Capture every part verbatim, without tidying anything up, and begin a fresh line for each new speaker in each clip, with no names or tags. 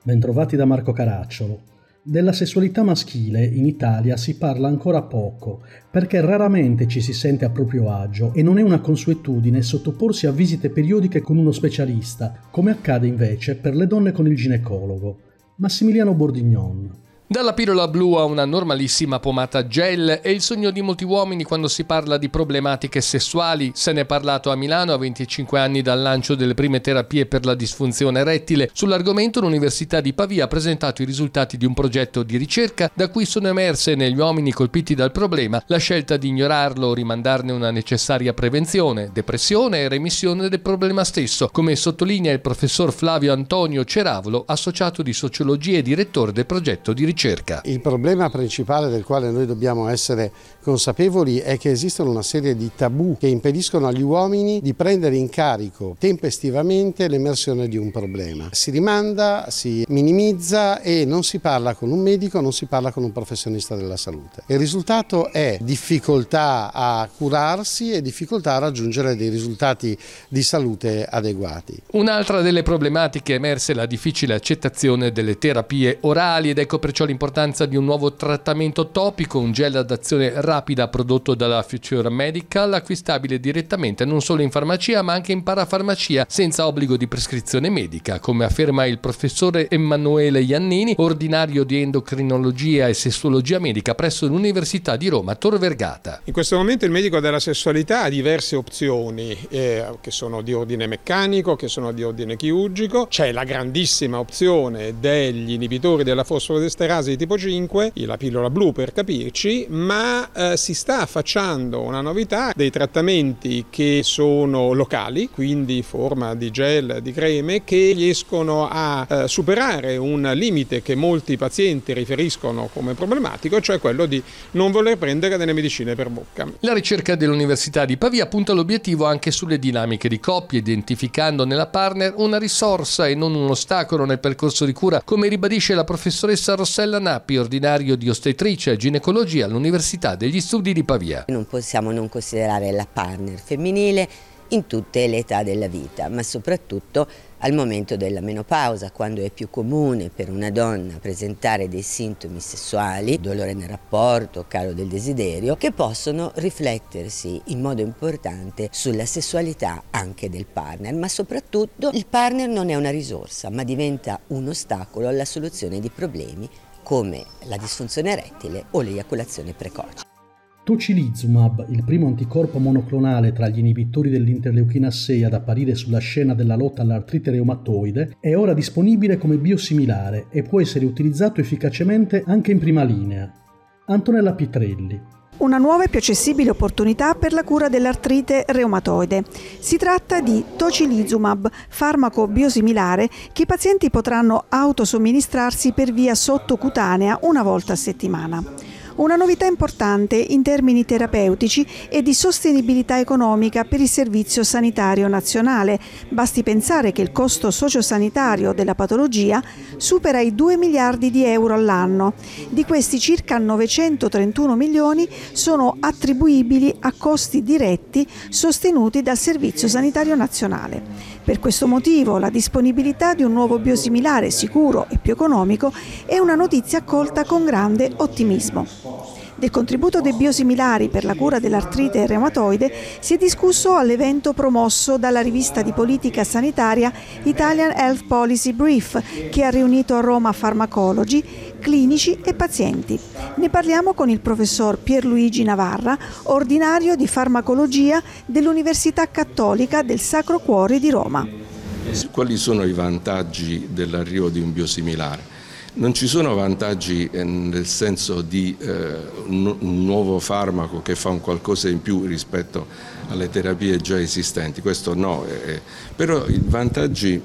Bentrovati da Marco Caracciolo. Della sessualità maschile in Italia si parla ancora poco, perché raramente ci si sente a proprio agio e non è una consuetudine sottoporsi a visite periodiche con uno specialista, come accade invece per le donne con il ginecologo. Massimiliano Bordignon.
Dalla pillola blu a una normalissima pomata gel è il sogno di molti uomini quando si parla di problematiche sessuali. Se ne è parlato a Milano a venticinque anni dal lancio delle prime terapie per la disfunzione erettile. Sull'argomento l'Università di Pavia ha presentato i risultati di un progetto di ricerca da cui sono emerse negli uomini colpiti dal problema la scelta di ignorarlo o rimandarne una necessaria prevenzione, depressione e remissione del problema stesso, come sottolinea il professor Flavio Antonio Ceravolo, associato di sociologia e direttore del progetto di ricerca.
Il problema principale del quale noi dobbiamo essere consapevoli è che esistono una serie di tabù che impediscono agli uomini di prendere in carico tempestivamente l'emersione di un problema. Si rimanda, si minimizza e non si parla con un medico, non si parla con un professionista della salute. Il risultato è difficoltà a curarsi e difficoltà a raggiungere dei risultati di salute adeguati.
Un'altra delle problematiche emerse è la difficile accettazione delle terapie orali ed ecco perciò l'importanza di un nuovo trattamento topico, un gel ad azione rapida prodotto dalla Future Medical, acquistabile direttamente non solo in farmacia ma anche in parafarmacia senza obbligo di prescrizione medica, come afferma il professore Emanuele Iannini, ordinario di endocrinologia e sessuologia medica presso l'Università di Roma Tor Vergata.
In questo momento il medico della sessualità ha diverse opzioni eh, che sono di ordine meccanico, che sono di ordine chirurgico. C'è la grandissima opzione degli inibitori della fosfodiesterasi di tipo cinque, la pillola blu per capirci, ma eh, si sta affacciando una novità dei trattamenti che sono locali, quindi in forma di gel, di creme, che riescono a eh, superare un limite che molti pazienti riferiscono come problematico, cioè quello di non voler prendere delle medicine per bocca.
La ricerca dell'Università di Pavia punta l'obiettivo anche sulle dinamiche di coppia, identificando nella partner una risorsa e non un ostacolo nel percorso di cura, come ribadisce la professoressa Rossella Nappi, ordinario di ostetricia e ginecologia all'Università degli Studi di Pavia.
Non possiamo non considerare la partner femminile in tutte le età della vita, ma soprattutto al momento della menopausa, quando è più comune per una donna presentare dei sintomi sessuali, dolore nel rapporto, calo del desiderio, che possono riflettersi in modo importante sulla sessualità anche del partner, ma soprattutto il partner non è una risorsa, ma diventa un ostacolo alla soluzione di problemi come la disfunzione erettile o l'eiaculazione precoce.
Tocilizumab, il primo anticorpo monoclonale tra gli inibitori dell'interleuchina sei ad apparire sulla scena della lotta all'artrite reumatoide, è ora disponibile come biosimilare e può essere utilizzato efficacemente anche in prima linea. Antonella Pitrelli.
Una nuova e più accessibile opportunità per la cura dell'artrite reumatoide. Si tratta di Tocilizumab, farmaco biosimilare che i pazienti potranno autosomministrarsi per via sottocutanea una volta a settimana. Una novità importante in termini terapeutici e di sostenibilità economica per il Servizio Sanitario Nazionale. Basti pensare che il costo sociosanitario della patologia supera i due miliardi di euro all'anno. Di questi circa novecentotrentuno milioni sono attribuibili a costi diretti sostenuti dal Servizio Sanitario Nazionale. Per questo motivo la disponibilità di un nuovo biosimilare sicuro e più economico è una notizia accolta con grande ottimismo. Del contributo dei biosimilari per la cura dell'artrite reumatoide si è discusso all'evento promosso dalla rivista di politica sanitaria Italian Health Policy Brief, che ha riunito a Roma farmacologi, clinici e pazienti. Ne parliamo con il professor Pierluigi Navarra, ordinario di farmacologia dell'Università Cattolica del Sacro Cuore di Roma.
Quali sono i vantaggi dell'arrivo di un biosimilare? Non ci sono vantaggi eh, nel senso di eh, un, un nuovo farmaco che fa un qualcosa in più rispetto alle terapie già esistenti, questo no, eh, però i vantaggi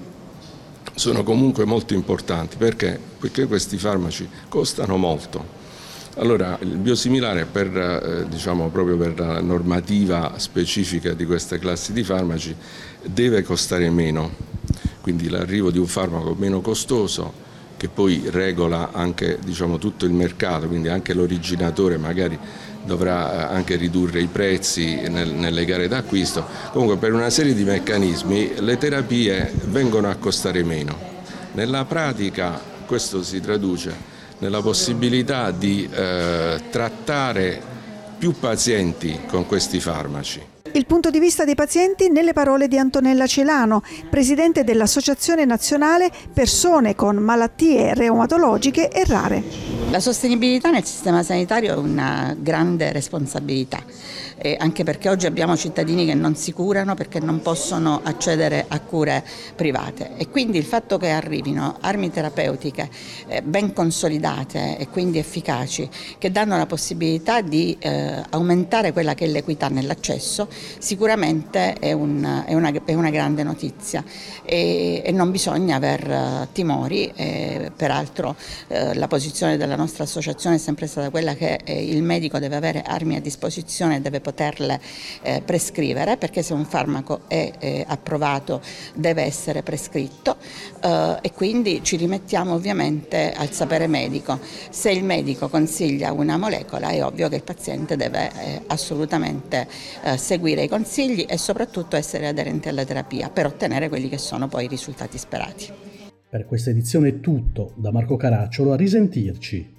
sono comunque molto importanti perché, perché questi farmaci costano molto. Allora il biosimilare per, eh, diciamo, proprio per la normativa specifica di queste classi di farmaci deve costare meno, quindi l'arrivo di un farmaco meno costoso che poi regola anche, diciamo, tutto il mercato, quindi anche l'originatore magari dovrà anche ridurre i prezzi nel, nelle gare d'acquisto. Comunque per una serie di meccanismi le terapie vengono a costare meno, Nella pratica questo si traduce nella possibilità di eh, trattare più pazienti con questi farmaci.
Il punto di vista dei pazienti nelle parole di Antonella Celano, presidente dell'Associazione Nazionale Persone con Malattie Reumatologiche e Rare.
La sostenibilità nel sistema sanitario è una grande responsabilità, eh, anche perché oggi abbiamo cittadini che non si curano perché non possono accedere a cure private e quindi il fatto che arrivino armi terapeutiche eh, ben consolidate e quindi efficaci, che danno la possibilità di eh, aumentare quella che è l'equità nell'accesso, sicuramente è, un, è, una, è una grande notizia e, e non bisogna aver uh, timori. E, peraltro uh, la posizione della nostra associazione è sempre stata quella che eh, il medico deve avere armi a disposizione e deve poterle eh, prescrivere, perché se un farmaco è eh, approvato deve essere prescritto uh, e quindi ci rimettiamo ovviamente al sapere medico. Se il medico consiglia una molecola è ovvio che il paziente deve eh, assolutamente eh, seguire i consigli e soprattutto essere aderente alla terapia per ottenere quelli che sono poi i risultati sperati.
Per questa edizione è tutto, da Marco Caracciolo, a risentirci.